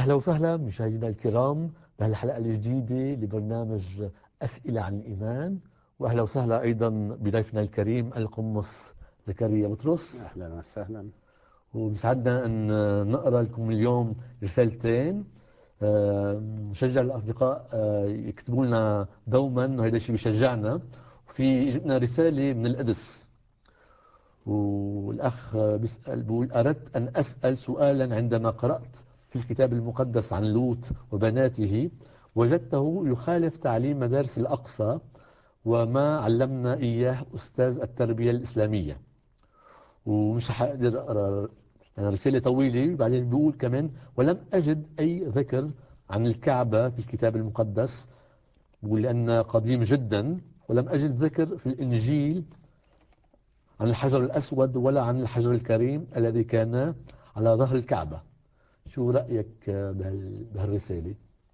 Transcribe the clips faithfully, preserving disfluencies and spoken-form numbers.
أهلا وسهلا مشاهدينا الكرام بهالحلقة الجديدة لبرنامج أسئلة عن الإيمان. وأهلا وسهلا أيضا بضيفنا الكريم القمص زكريا بطرس. أهلا وسهلا. وبيسعدنا أن نقرأ لكم اليوم رسالتين. نشجع الأصدقاء يكتبوا لنا دوما، وهذا الشيء بيشجعنا. وفي جتنا رسالة من القدس، والأخ بيسأل بيقول: أردت أن أسأل سؤالا. عندما قرأت في الكتاب المقدس عن لوط وبناته وجدته يخالف تعليم مدارس الأقصى وما علمنا إياه أستاذ التربية الإسلامية. ومش حقدر أقرأ يعني رسالة طويلة. بعدين بيقول كمان: ولم أجد أي ذكر عن الكعبة في الكتاب المقدس، بيقول لأنه قديم جدا، ولم أجد ذكر في الإنجيل عن الحجر الأسود ولا عن الحجر الكريم الذي كان على ظهر الكعبة. شو رأيك بهالرسالة؟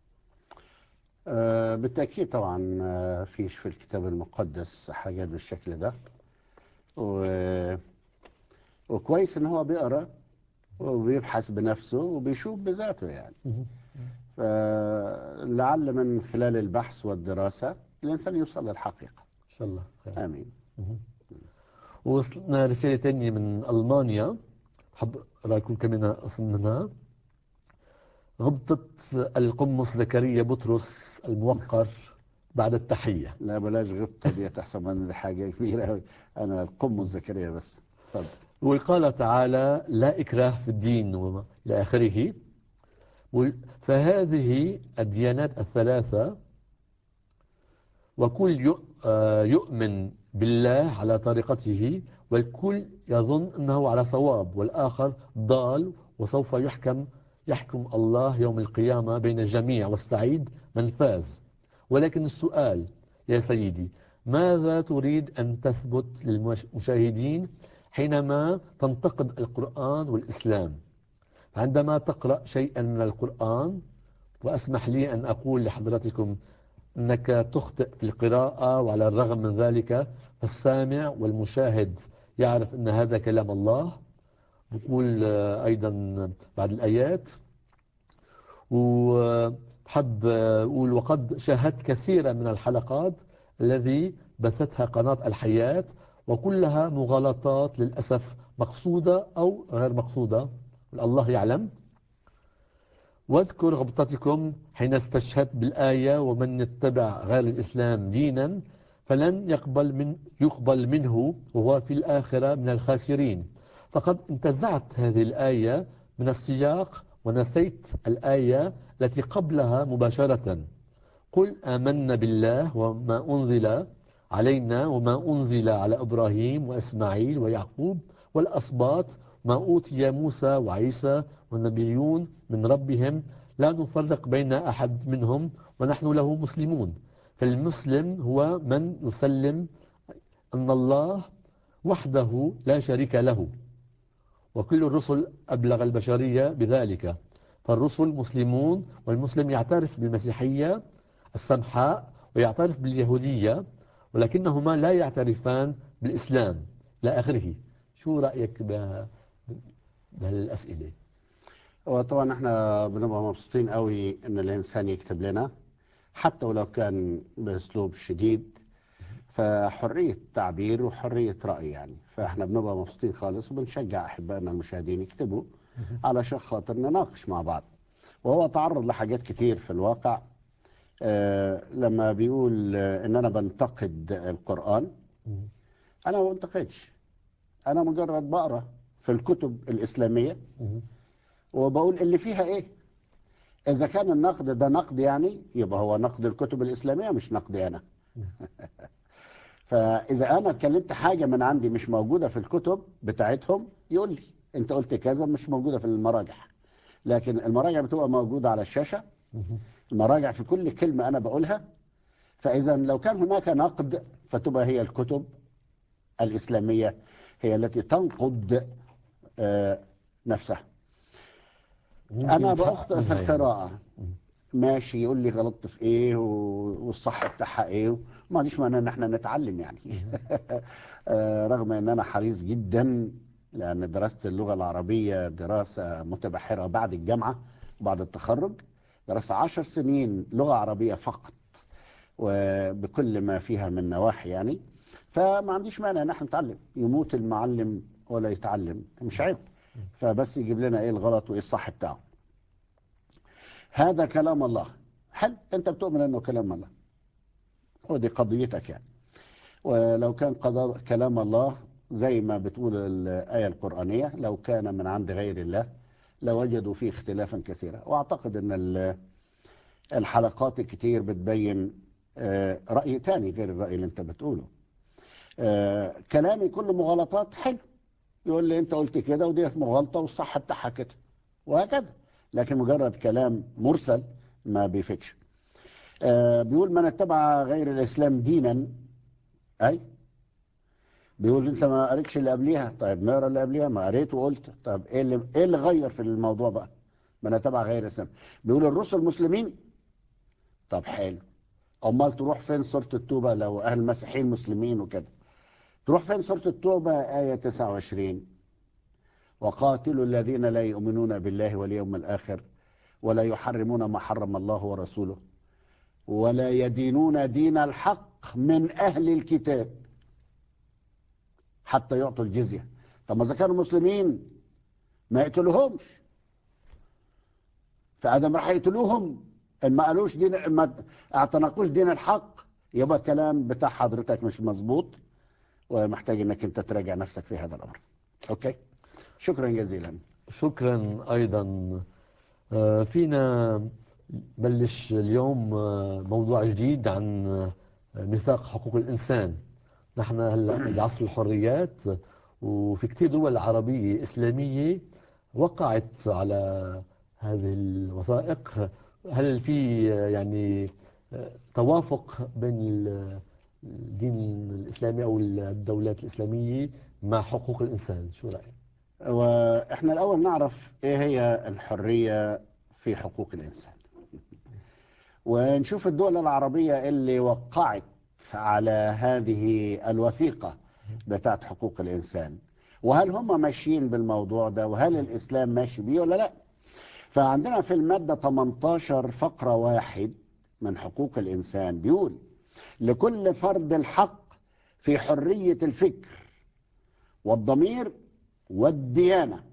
آه بالتأكيد طبعا، آه فيش في الكتاب المقدس حاجات بالشكل ده، و... وكويس ان هو بيقرأ وبيبحث بنفسه وبيشوف بذاته يعني. فلعل من خلال البحث والدراسة الإنسان يوصل للحقيقة. إن شاء الله خير. آمين. ووصلنا رسالة تانية من ألمانيا، حب رأيكم كمان أصل منها. غبطة القمص زكريا بطرس الموقر بعد التحية. لا بلاش غبطة دي، تحسب ان دي حاجة كبيرة أوي. أنا القمص زكريا بس. اتفضل. وقال تعالى: لا إكراه في الدين وما إلى آخره. فهذه الديانات الثلاثة، وكل يؤمن بالله على طريقته، والكل يظن أنه على صواب والآخر ضال، وسوف يحكم يحكم الله يوم القيامة بين الجميع، والسعيد من فاز. ولكن السؤال يا سيدي: ماذا تريد أن تثبت للمشاهدين حينما تنتقد القرآن والإسلام؟ عندما تقرأ شيئا من القرآن، وأسمح لي أن أقول لحضراتكم أنك تخطئ في القراءة، وعلى الرغم من ذلك فالسامع والمشاهد يعرف أن هذا كلام الله. بقول أيضا بعد الآيات، وحب أقول: وقد شاهدت كثيرا من الحلقات الذي بثتها قناة الحياة، وكلها مغالطات للأسف، مقصودة أو غير مقصودة، الله يعلم. واذكر غبطتكم حين استشهدت بالآية: ومن يتبع غير الإسلام دينا فلن يقبل من يقبل منه وهو في الآخرة من الخاسرين. فقد انتزعت هذه الآية من السياق ونسيت الآية التي قبلها مباشرة: قل آمنا بالله وما أنزل علينا وما أنزل على إبراهيم وإسماعيل ويعقوب والأسباط، ما أوتي موسى وعيسى والنبيون من ربهم، لا نفرق بين أحد منهم ونحن له مسلمون. فالمسلم هو من يسلم أن الله وحده لا شريك له، وكل الرسل أبلغ البشرية بذلك. فالرسل مسلمون، والمسلم يعترف بالمسيحية السمحاء ويعترف باليهودية، ولكنهما لا يعترفان بالإسلام لا آخره. شو رأيك بهالأسئلة؟ وطبعا احنا بنبقى مبسوطين قوي ان الانسان يكتب لنا حتى ولو كان باسلوب شديد، فحرية تعبير وحرية رأي يعني. فاحنا بنبقى مبسوطين خالص وبنشجع احبائنا المشاهدين يكتبوا علشان خاطر نناقش مع بعض. وهو تعرض لحاجات كتير في الواقع. آه لما بيقول آه ان انا بنتقد القرآن، انا ما بنتقدش، انا مجرد بقرا في الكتب الإسلامية وبقول اللي فيها ايه. اذا كان النقد ده نقد يعني يبقى هو نقد الكتب الإسلامية مش نقدي انا. فاذا انا اتكلمت حاجة من عندي مش موجودة في الكتب بتاعتهم، يقول لي انت قلت كذا مش موجودة في المراجع. لكن المراجع بتبقى موجودة على الشاشة، المراجع في كل كلمة انا بقولها. فاذا لو كان هناك نقد فتبقى هي الكتب الإسلامية هي التي تنقد آه نفسها. ممكن انا يتحقق بأخطئ في منها يعني. القراءة، ماشي، يقول لي غلطت في ايه والصح بتاعها ايه. ما عنديش معنى ان احنا نتعلم يعني. آه، رغم ان انا حريص جدا، لان دراسة اللغة العربية دراسة متبحرة بعد الجامعة، بعد التخرج درست عشر سنين لغة عربية فقط، وبكل ما فيها من نواحي يعني. فما عنديش مانع ان احنا نتعلم، يموت المعلم ولا يتعلم، مش عيب. فبس يجيب لنا ايه الغلط وايه الصح بتاعه. هذا كلام الله، حل انت بتؤمن انه كلام الله، ودي قضيتك يعني. ولو كان قضاء كلام الله زي ما بتقول الآية القرآنية، لو كان من عند غير الله لوجدوا فيه اختلافا كثيرا. واعتقد ان ال- الحلقات الكتير بتبين آه، رأي تاني غير الرأي اللي انت بتقوله. آه، كلامي كله مغالطات، حلو، يقول لي انت قلت كده ودي مغالطة والصح بتاعها كده، وهكذا. لكن مجرد كلام مرسل ما بيفيدش. آه، بيقول من اتبع غير الإسلام دينا، أي بيقول انت ما قريتش اللي قبليها. طيب نقرا اللي قبليها، ما قريت وقلت. طب ايه اللي ايه اللي غير في الموضوع بقى؟ من اتبع غير الإسلام، بيقول الرسل مسلمين. طب حلو، امال تروح فين سورة التوبة لو اهل المسيحيين مسلمين وكده؟ تروح فين سورة التوبة آية تسعة وعشرين؟ وقاتلوا الذين لا يؤمنون بالله واليوم الآخر ولا يحرمون ما حرم الله ورسوله ولا يدينون دين الحق من أهل الكتاب حتى يعطوا الجزية. طب ما إذا كانوا مسلمين ما يقتلوهمش، فآدم راح يقتلوهم إن ما قالوش دين، إن ما اعتنقوش دين الحق. يبقى الكلام بتاع حضرتك مش مظبوط، ومحتاج انك انت تراجع نفسك في هذا الامر. اوكي، شكرا جزيلا. شكرا أيضا. آه، فينا بلش اليوم آه، موضوع جديد عن آه، ميثاق حقوق الإنسان. نحن هلا بعصر الحريات، وفي كثير دول عربية إسلامية وقعت على هذه الوثائق. هل في آه، يعني آه، توافق بين ال- الدين الإسلامي أو الدولات الإسلامية مع حقوق الإنسان؟ شو رأيك؟ واحنا الاول نعرف ايه هي الحرية في حقوق الانسان، ونشوف الدول العربية اللي وقعت على هذه الوثيقة بتاعت حقوق الانسان، وهل هم ماشيين بالموضوع ده، وهل الاسلام ماشي بيه ولا لا. فعندنا في المادة تمنتاشر فقرة واحد من حقوق الانسان بيقول لكل فرد الحق في حرية الفكر والضمير والديانة،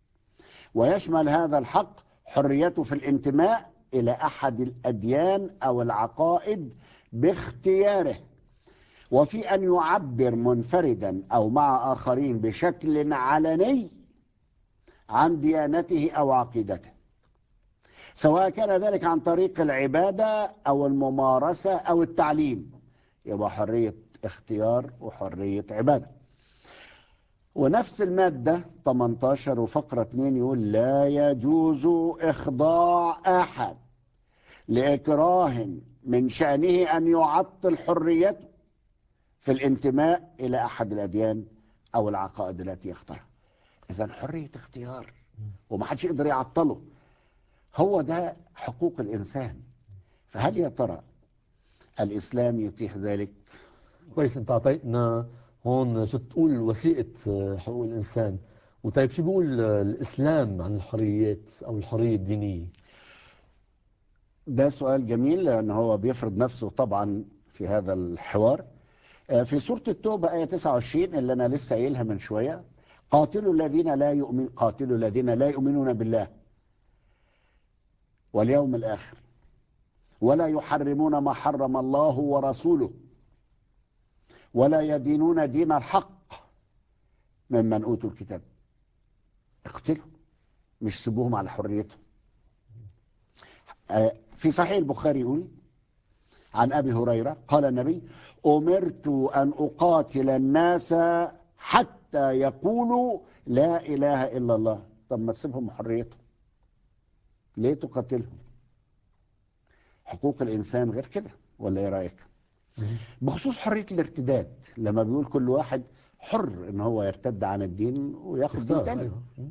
ويشمل هذا الحق حريته في الانتماء إلى أحد الأديان أو العقائد باختياره، وفي أن يعبر منفردا أو مع آخرين بشكل علني عن ديانته أو عقيدته، سواء كان ذلك عن طريق العبادة أو الممارسة أو التعليم. يبقى حرية اختيار وحرية عبادة. ونفس المادة تمنتاشر وفقرة اتنين يقول لا يجوز إخضاع أحد لإكراه من شأنه أن يعطل حريته في الانتماء إلى أحد الأديان أو العقائد التي يختارها. إذا حرية اختيار ومحدش يقدر يعطله، هو ده حقوق الإنسان. فهل يا ترى الإسلام يتيح ذلك؟ كويس، انت اعطيتنا هون شو تقول وثيقة آه، حقوق الإنسان. وطيب شو بيقول آه، الإسلام عن الحريات أو الحرية الدينية؟ ده سؤال جميل لأن هو بيفرض نفسه طبعا في هذا الحوار. في سورة التوبة آية تسعة وعشرين اللي أنا لسه قايلها من شوية، قاتلوا الذين لا يؤمن قاتلوا الذين لا يؤمنون بالله واليوم الآخر ولا يحرمون ما حرم الله ورسوله ولا يدينون دين الحق ممن أوتوا الكتاب. اقتلوا، مش سيبوهم على حريتهم. آه، في صحيح البخاري يقول عن أبي هريرة قال النبي أمرت أن أقاتل الناس حتى يقولوا لا إله إلا الله. طب ما تسيبهم حريتهم، ليه تقاتلهم؟ حقوق الإنسان غير كده، ولا إيه رأيك؟ مهم. بخصوص حرية الارتداد، لما بيقول كل واحد حر إن هو يرتد عن الدين وياخد دين يختار، تاني. أيوه. مم.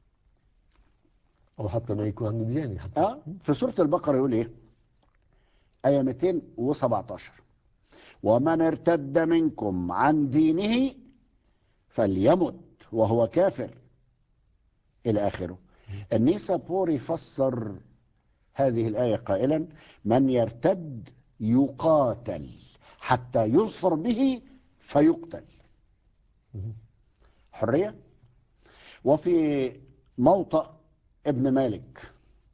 أو حتى ما يكون عنده ديانة حتى. آه في سورة البقرة يقول إيه؟ آية مئتين وسبعتاشر ومن ارتد منكم عن دينه فليمت وهو كافر إلى آخره. النيسابوري فسر هذه الآية قائلا: من يرتد يقاتل حتى يظفر به فيقتل. حرية. وفي موطأ ابن مالك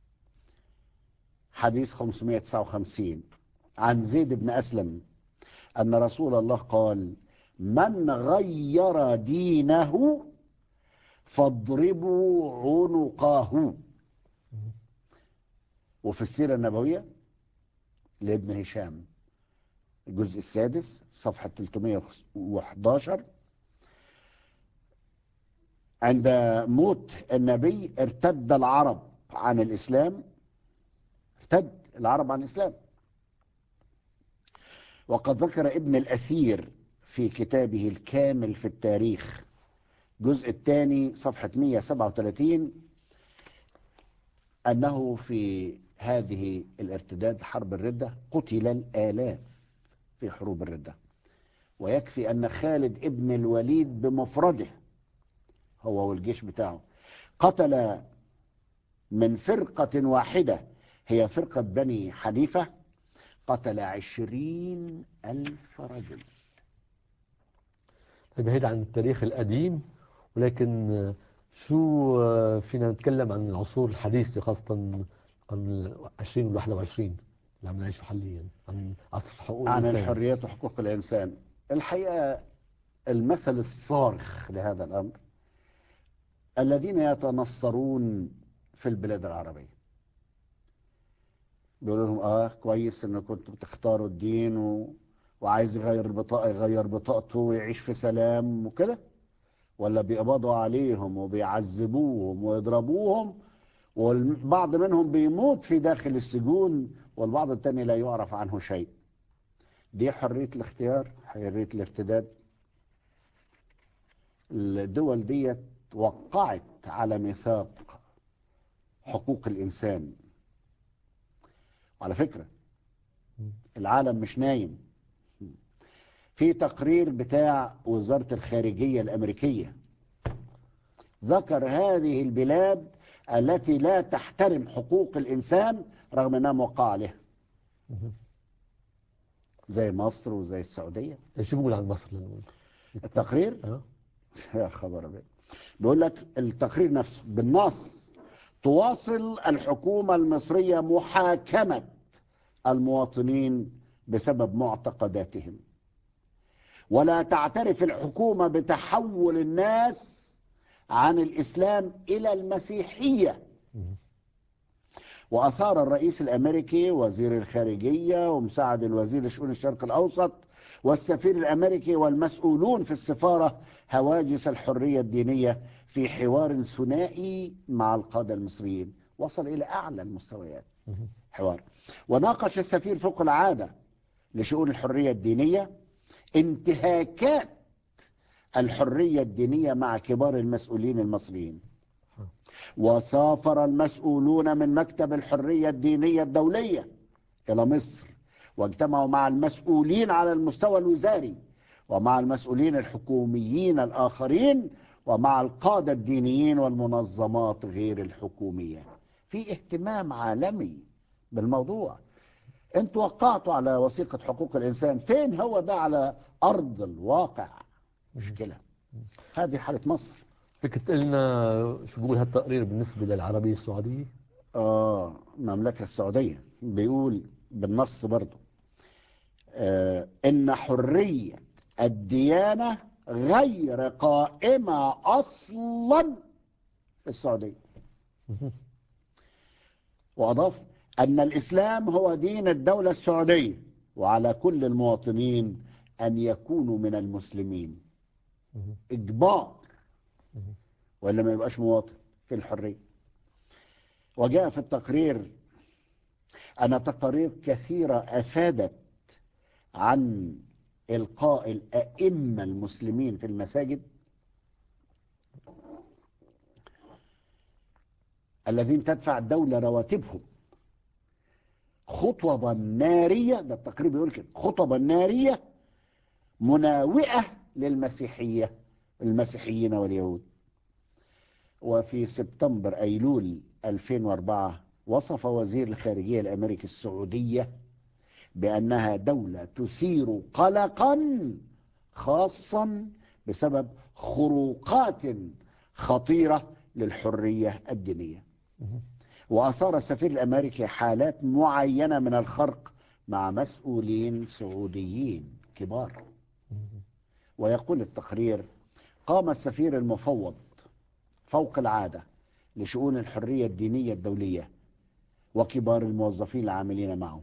حديث خمسمائة وتسعة وخمسين عن زيد بن أسلم أن رسول الله قال: من غير دينه فاضربوا عنقه. وفي السيرة النبوية لابن هشام الجزء السادس صفحة ثلاثمائة وأحد عشر: عند موت النبي ارتد العرب عن الإسلام، ارتد العرب عن الإسلام. وقد ذكر ابن الأثير في كتابه الكامل في التاريخ الجزء الثاني صفحة مائة وسبعة وثلاثين أنه في هذه الارتداد حرب الردة قتل الآلاف في حروب الردة. ويكفي أن خالد ابن الوليد بمفرده هو والجيش بتاعه قتل من فرقة واحدة هي فرقة بني حنيفة، قتل عشرين ألف رجل. بعيد عن التاريخ القديم، ولكن شو فينا نتكلم عن العصور الحديثة، خاصة القرن العشرين والواحد وعشرين اللي عم نعيشه حاليا، عن عصر حقوق عن الإنسان. الحريات وحقوق الإنسان. الحقيقة المثل الصارخ لهذا الأمر الذين يتنصرون في البلاد العربية، بيقولوا لهم اه كويس ان كنتوا بتختاروا الدين و... وعايز يغير البطاقة يغير بطاقته ويعيش في سلام وكده، ولا بيقبضوا عليهم وبيعذبوهم ويضربوهم، والبعض منهم بيموت في داخل السجون والبعض التاني لا يعرف عنه شيء. دي حرية الاختيار، حرية الارتداد. الدول دي وقعت على ميثاق حقوق الإنسان. على فكرة العالم مش نايم. في تقرير بتاع وزارة الخارجية الأمريكية ذكر هذه البلاد التي لا تحترم حقوق الإنسان رغم أنها موقعة عليها، زي مصر وزي السعودية. شو بيقول عن مصر لأنه التقرير أه؟ يا خبر أبيض، بيقول لك التقرير نفسه بالنص: تواصل الحكومة المصرية محاكمة المواطنين بسبب معتقداتهم، ولا تعترف الحكومة بتحول الناس عن الإسلام إلى المسيحية. وأثار الرئيس الأمريكي وزير الخارجية ومساعد الوزير لشؤون الشرق الأوسط والسفير الأمريكي والمسؤولون في السفارة هواجس الحرية الدينية في حوار ثنائي مع القادة المصريين وصل إلى أعلى المستويات حوار. وناقش السفير فوق العادة لشؤون الحرية الدينية انتهاكات الحرية الدينية مع كبار المسؤولين المصريين. وسافر المسؤولون من مكتب الحرية الدينية الدولية إلى مصر واجتمعوا مع المسؤولين على المستوى الوزاري ومع المسؤولين الحكوميين الآخرين ومع القادة الدينيين والمنظمات غير الحكومية. في اهتمام عالمي بالموضوع. انتوا وقعتوا على وثيقة حقوق الإنسان، فين هو ده على أرض الواقع؟ مشكلة. هذه حالة مصر. فيك تقول لنا شو بيقول هالتقرير بالنسبة للعربية السعودية؟ آه المملكة السعودية بيقول بالنص برضو آه إن حرية الديانة غير قائمة أصلا في السعودية. وأضاف أن الإسلام هو دين الدولة السعودية وعلى كل المواطنين أن يكونوا من المسلمين إجبار، ولا ما يبقاش مواطن في الحرية. وجاء في التقرير أن تقارير كثيرة أفادت عن إلقاء الأئمة المسلمين في المساجد الذين تدفع الدولة رواتبهم خطبا نارية، ده التقرير بيقول كده، خطبا نارية مناوئة للمسيحية المسيحيين واليهود. وفي سبتمبر أيلول ألفين وأربعة وصف وزير الخارجية الأمريكي السعودية بأنها دولة تثير قلقا خاصا بسبب خروقات خطيرة للحرية الدينية. وأثار السفير الأمريكي حالات معينة من الخرق مع مسؤولين سعوديين كبار. ويقول التقرير: قام السفير المفوض فوق العادة لشؤون الحرية الدينية الدولية وكبار الموظفين العاملين معه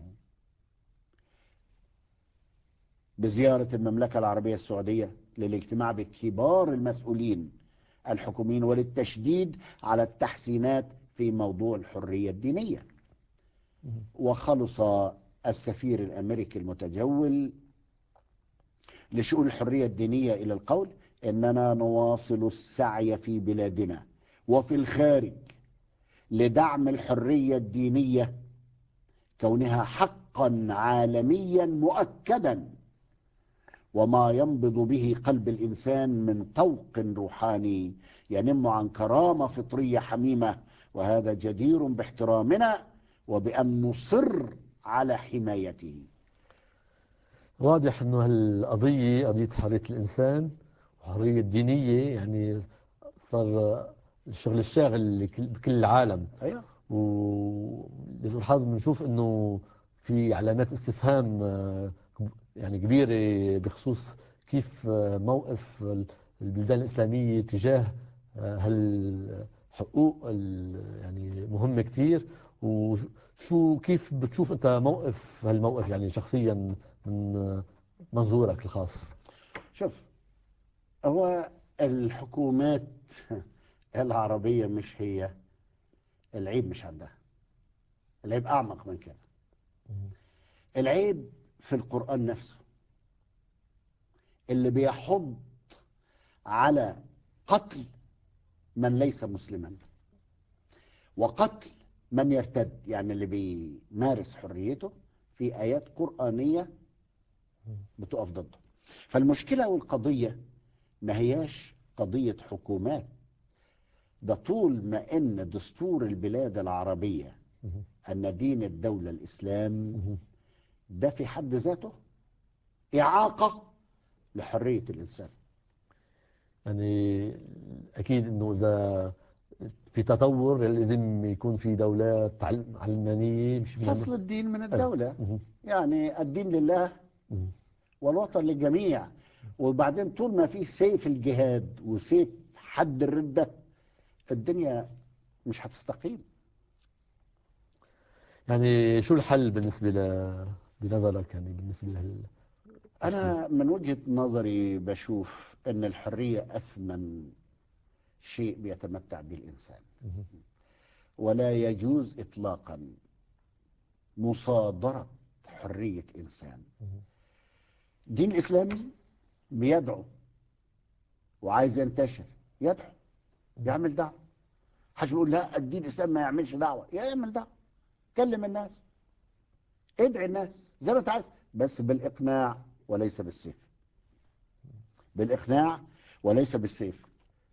بزيارة المملكة العربية السعودية للاجتماع بكبار المسؤولين الحكوميين وللتشديد على التحسينات في موضوع الحرية الدينية. وخلص السفير الأمريكي المتجول لشؤون الحرية الدينية إلى القول: إننا نواصل السعي في بلادنا وفي الخارج لدعم الحرية الدينية كونها حقا عالميا مؤكدا وما ينبض به قلب الإنسان من طوق روحاني ينم عن كرامة فطرية حميمة، وهذا جدير باحترامنا وبأن نصر على حمايته. واضح انه هالقضية قضية حرية الانسان وحرية الدينية يعني صار الشغل الشاغل لكل- بكل العالم. أيوة. ولسوء الحظ بنشوف انه في علامات استفهام آه، يعني كبيرة بخصوص كيف آه، موقف البلدان الإسلامية تجاه آه، هالحقوق ال- يعني مهمة كتير. وشو كيف بتشوف انت موقف هالموقف يعني شخصيا من آه، منظورك الخاص؟ شوف، هو الحكومات العربية مش هي العيب، مش عندها العيب، أعمق من كده. العيب في القرآن نفسه اللي بيحض على قتل من ليس مسلما وقتل من يرتد، يعني اللي بيمارس حريته، في آيات قرآنية بتقف ضده. فالمشكلة والقضية ما هياش قضية حكومات، ده طول ما إن دستور البلاد العربية أن دين الدولة الإسلام، ده في حد ذاته إعاقة لحرية الإنسان. يعني أكيد إنه إذا في تطور لازم يكون في دولات عل- علمانية مش فصل من الدين من أيوة. الدولة، مهم. يعني الدين لله مهم. والوطن للجميع. وبعدين طول ما في سيف الجهاد وسيف حد الردة، الدنيا مش هتستقيم. يعني شو الحل بالنسبة ل... بنظرك يعني بالنسبة لهالتشكيل؟ أنا من وجهة نظري بشوف أن الحرية أثمن شيء بيتمتع به الإنسان، مهم. ولا يجوز إطلاقا مصادرة حرية إنسان. مهم. دين الإسلامي بيدعو وعايز ينتشر، يدعو، يعمل دعوة. حاج بيقول لا الدين الإسلامي ما يعملش دعوة، يعمل دعوة، كلم الناس، ادعي الناس زي ما انت عايز، بس بالإقناع وليس بالسيف. بالإقناع وليس بالسيف.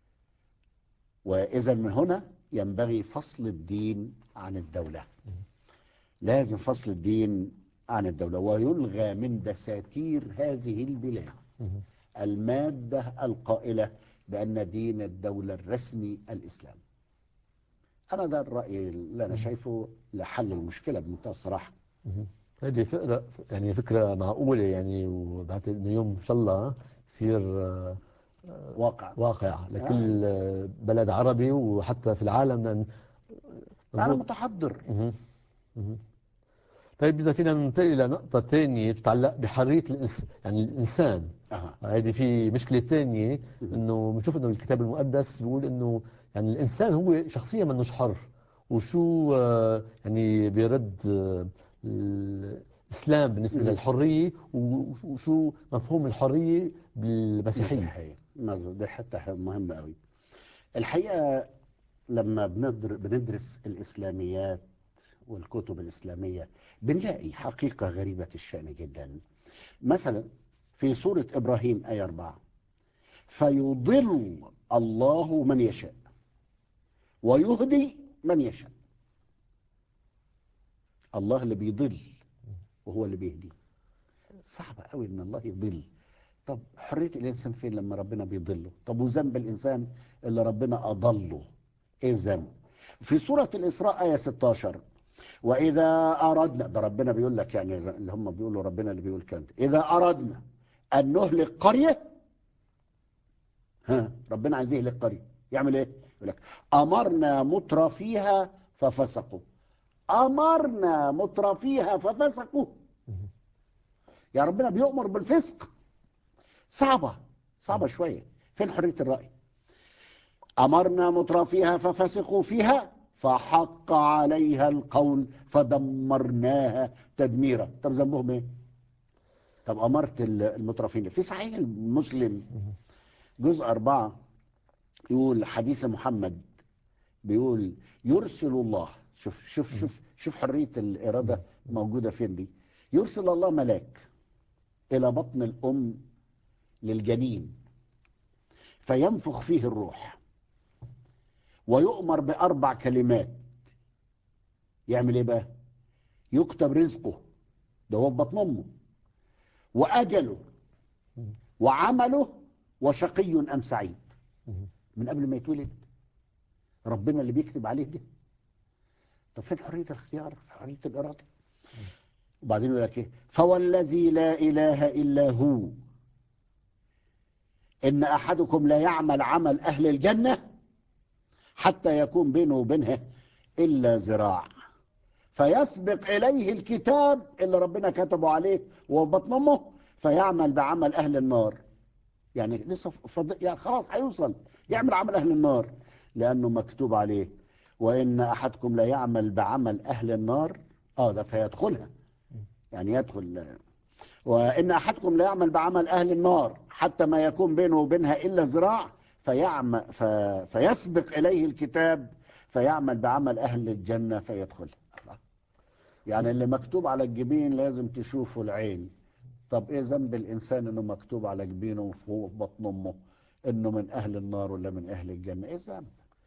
وإذا من هنا ينبغي فصل الدين عن الدولة، لازم فصل الدين عن الدولة، ويلغى من دساتير هذه البلاد مهم. المادة القائلة بأن دين الدولة الرسمي الإسلام. أنا ده الرأي اللي أنا شايفه لحل المشكلة بمنتهى الصراحة. مهم. هذه فكرة يعني فكرة معقولة يعني، وبعتقد إنه يوم إن شاء الله يصير آه، واقع. واقع آه. لكل آه، بلد عربي وحتى في العالم لأن أنا مضبوط. متحضر. مهم. مهم. طيب إذا فينا ننتقل إلى نقطة ثانية تتعلق بحرية الإنس... يعني الإنسان. أها. هذه في مشكلة ثانية، مهم. إنه بنشوف إنه الكتاب المقدس بيقول إنه يعني الإنسان هو شخصيا منوش حر. وشو آه، يعني بيرد آه، الإسلام بالنسبة مهم. للحرية، وشو مفهوم الحرية بالمسيحية؟ مسيحية، مظبوط، دي حتة مهمة قوي. الحقيقة لما بندر- بندرس الإسلاميات والكتب الإسلامية بنلاقي حقيقة غريبة الشأن جدا. مثلا في سورة إبراهيم آية أربعة: فيضل الله من يشاء. ويهدي من يشاء. الله اللي بيضل وهو اللي بيهدي. صعب قوي ان الله يضل. طب حرية الانسان فين لما ربنا بيضله؟ طب وذنب الانسان اللي ربنا اضله ايه الذنب؟ في سورة الاسراء آية ستاشر، واذا اردنا، ده ربنا بيقول لك، يعني اللي هم بيقولوا ربنا اللي بيقول كده، اذا اردنا ان نهلك قرية، ها ربنا عايز يهلك قرية يعمل ايه؟ يقول لك امرنا متر فيها ففسقوا. امرنا متر فيها ففسقوا. يا ربنا بيؤمر بالفسق. صعبة صعبة شوية. فين حرية الرأي؟ أمرنا مترفيها ففسقوا فيها فحق عليها القول فدمرناها تدميرا. طب ذنبهم ايه؟ طب أمرت المترفين في صحيح المسلم جزء أربعة يقول حديث محمد، بيقول يرسل الله، شوف شوف شوف شوف حرية الإرادة موجودة فين دي. يرسل الله ملاك إلى بطن الأم للجنين فينفخ فيه الروح ويؤمر بأربع كلمات. يعمل ايه بقى؟ يكتب رزقه، ده هو في بطن امه، وأجله وعمله وشقي أم سعيد، من قبل ما يتولد. ربنا اللي بيكتب عليه ده. طب فين حرية الاختيار؟ في حرية الإرادة. وبعدين يقول لك ايه؟ فوالذي لا إله إلا هو إن أحدكم لا يعمل عمل أهل الجنة حتى يكون بينه وبينها إلا ذراع فيسبق إليه الكتاب اللي ربنا كتبه عليه وهو في بطن أمه فيعمل بعمل أهل النار. يعني لسه فض... يعني خلاص هيوصل يعمل عمل أهل النار لأنه مكتوب عليه وإن أحدكم لا يعمل بعمل أهل النار آه ده فيدخلها، يعني يدخل. وإن أحدكم لا يعمل بعمل أهل النار حتى ما يكون بينه وبينها إلا ذراع فيعمل ف... فيسبق إليه الكتاب فيعمل بعمل أهل الجنة فيدخلها. الله. يعني اللي مكتوب على الجبين لازم تشوفه العين. طب ايه ذنب الانسان انه مكتوب على جبينه وفوق بطن امه انه من اهل النار ولا من اهل الجنه؟ ايه الذنب؟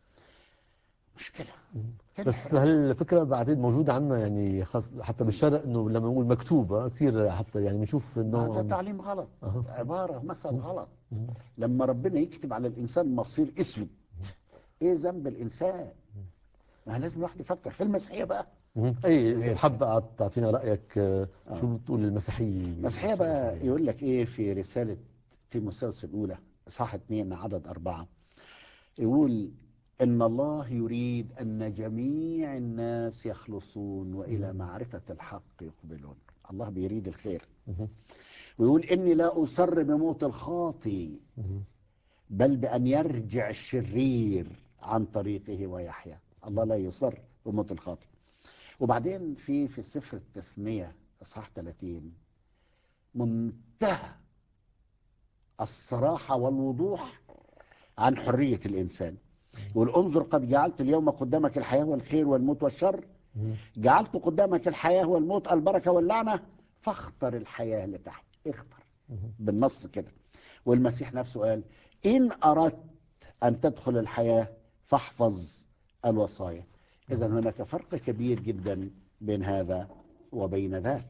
مشكله. فين بس الحريه؟ هالفكرة بعتقد موجودة عنا، يعني خاص حتى بالشرق، انه لما نقول مكتوبة كثير حتى يعني بنشوف ما ده انه تعليم غلط، أه. عباره مثل غلط. لما ربنا يكتب على الانسان مصير اسود، ايه ذنب الانسان؟ ما لازم الواحد يفكر. في المسيحيه بقى مهم. اي غير كده. حابة تعطينا رأيك، آه، اه شو بتقول المسيحية المسيحيه بشغلة بقى هذه؟ يقول لك ايه في رساله تيموثاوس الاولى اصحاح اتنين عدد اربعه، يقول إن الله يريد أن جميع الناس يخلصون وإلى معرفة الحق يقبلون. الله بيريد الخير. مهم. ويقول إني لا أسر بموت الخاطي مهم. بل بأن يرجع الشرير عن طريقه ويحيا. الله لا يصر بموت الخاطي. وبعدين في في السفر التثنية اصحاح ثلاثين منتهى الصراحة والوضوح عن حرية الإنسان. يقول انظر قد جعلت اليوم قدامك الحياة والخير والموت والشر، مهم. جعلت قدامك الحياة والموت البركة واللعنة فاختر الحياة اللي تحت. اختر مهم. بالنص كده. والمسيح نفسه قال إن أردت أن تدخل الحياة فاحفظ الوصايا. إذن هناك فرق كبير جدا بين هذا وبين ذاك.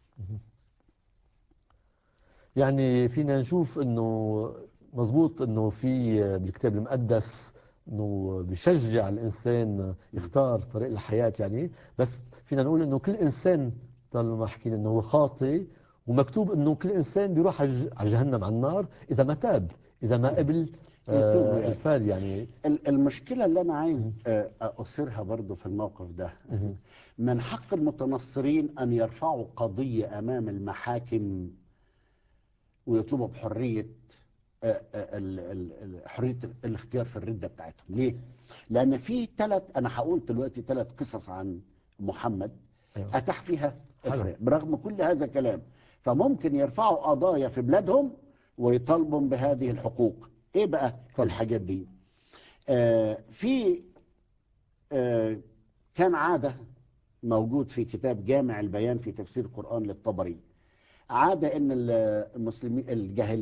يعني فينا نشوف انه مزبوط انه في بالكتاب المقدس انه بيشجع الانسان يختار طريق الحياة، يعني بس فينا نقول انه كل انسان طالما حكينا انه هو خاطئ، ومكتوب انه كل انسان بيروح على على جهنم، على النار اذا ما تاب، اذا ما قبل يتوبوا آه يعني. الفال يعني. ال- المشكلة اللي أنا عايز آه، أثيرها برضو في الموقف ده، مهم. من حق المتنصرين أن يرفعوا قضية أمام المحاكم ويطلبوا بحرية آه، آه، ال- ال- ال- حرية الاختيار في الردة بتاعتهم. ليه؟ لأن في ثلاث، أنا هقول دلوقتي ثلاث قصص عن محمد ايوه أتاح فيها حلو. الحرية برغم كل هذا الكلام. فممكن يرفعوا قضايا في بلادهم ويطالبوا بهذه الحقوق. إيه بقى تفضل. الحاجات دي؟ آه في آه كان عادة موجود في كتاب جامع البيان في تفسير القرآن للطبري، عادة ان المسلمين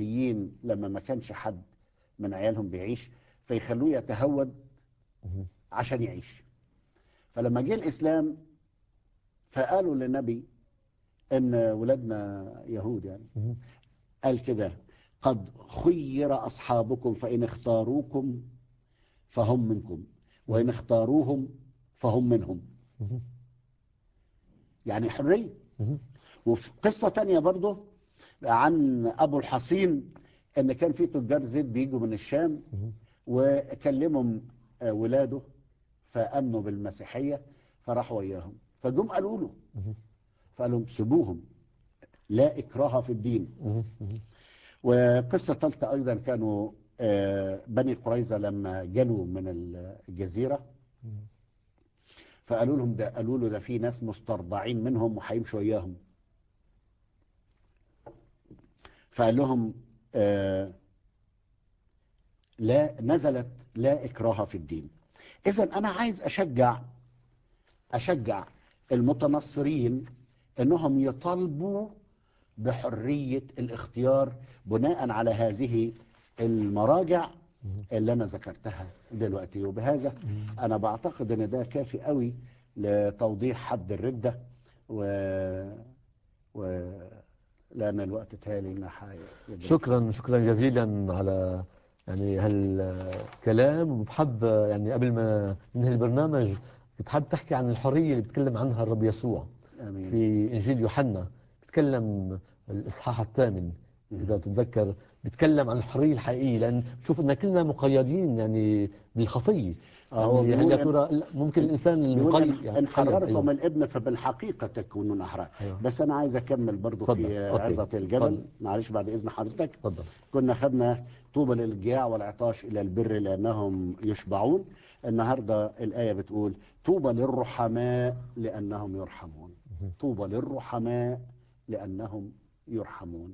الجاهليين لما ما كانش حد من عيالهم بيعيش فيخلوه يتهود مهم. عشان يعيش. فلما جه الإسلام فقالوا للنبي إن ولادنا يهود يعني، مهم. قال كده: قد خير أصحابكم فإن اختاروكم فهم منكم وإن اختاروهم فهم منهم. مهم. يعني حرية. مهم. وفي قصة تانية برضه عن أبو الحصين، إن كان في تجار زيت بيجوا من الشام مهم. وكلمهم آه، ولاده فأمنوا بالمسيحية، فراحوا وياهم، فجم قالوا له، مهم. فقال لهم سيبوهم، لا إكراه في الدين. مهم. مهم. وقصة ثالثة أيضا كانوا آه، بني قريظة لما جلوا من الجزيرة، فقالوا لهم ده قالوا له ده في ناس مسترضعين منهم وهيمشوا وياهم. فقال لهم آه، لا، نزلت لا إكراه في الدين. إذا أنا عايز أشجع أشجع المتنصرين إنهم يطالبوا بحرية الاختيار بناء على هذه المراجع اللي أنا ذكرتها دلوقتي. وبهذا أنا بعتقد إن ده كافي قوي لتوضيح حد الردة، و... و... لأن الوقت تالي إن حيدرك. شكرا شكرا جزيلا على يعني هالكلام. وبحب يعني قبل ما ننهي البرنامج كنت حابب تحكي عن الحرية اللي بيتكلم عنها الرب يسوع آمين. في إنجيل يوحنا. بيتكلم الإصحاح الثامن إذا بتتذكر، بيتكلم عن الحرية الحقيقية، لأن بشوف إن كلنا مقيدين يعني بالخطية. آه، هو يعني هل يا بيقول إن ترى ممكن الإنسان بيقول إن, المقيد يعني إن قيد؟ حرركم أيوه. الابن فبالحقيقة تكونون أحرار. أيوه. بس أنا عايز أكمل برضو تفضل. في أوكي. عظة الجبل، تفضل. معلش بعد إذن حضرتك. تفضل. كنا خدنا طوبى للجياع والعطاش إلى البر لأنهم يشبعون. النهاردة الآية بتقول طوبى للرحماء لأنهم يرحمون. طوبى للرحماء لأنهم يرحمون.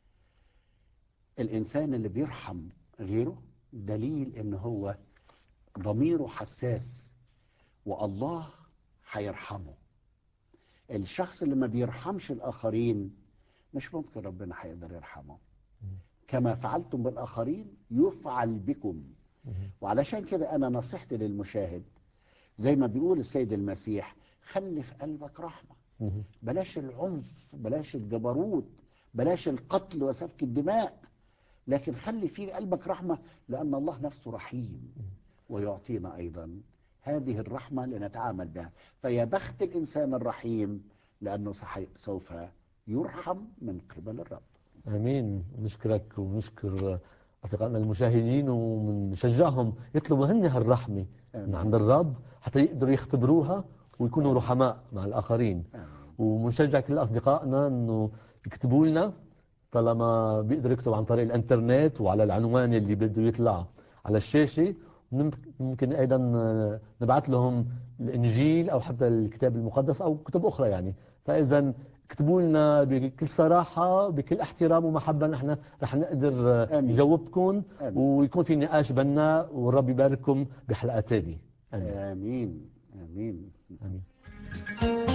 الإنسان اللي بيرحم غيره دليل إن هو ضميره حساس والله هيرحمه. الشخص اللي ما بيرحمش الآخرين مش ممكن ربنا هيقدر يرحمه. كما فعلتم بالآخرين يفعل بكم. وعلشان كده أنا نصيحتي للمشاهد زي ما بيقول السيد المسيح: خلي في قلبك رحمة، بلاش العنف، بلاش الجبروت، بلاش القتل وسفك الدماء، لكن خلي في قلبك رحمة، لأن الله نفسه رحيم ويعطينا أيضا هذه الرحمة لنتعامل بها. فيا بخت الإنسان الرحيم لأنه سوف يرحم من قبل الرب. امين. نشكرك ونشكر اصدقائنا المشاهدين، ونشجعهم يطلبوا هن هالرحمه من عند الرب حتى يقدروا يختبروها ويكونوا آمين. رحماء مع الاخرين. آمين. ونشجع كل اصدقائنا انه يكتبوا لنا طالما بيقدروا يكتبوا عن طريق الانترنت وعلى العنوان اللي بده يطلع على الشاشه. ممكن ايضا نبعث لهم الانجيل او حتى الكتاب المقدس او كتب اخرى يعني. فاذا اكتبوا لنا بكل صراحة بكل احترام ومحبة، نحن رح نقدر آمين. نجاوبكم آمين. ويكون في نقاش بيننا، والرب يبارككم بحلقة تانية. آمين. آمين. آمين. آمين.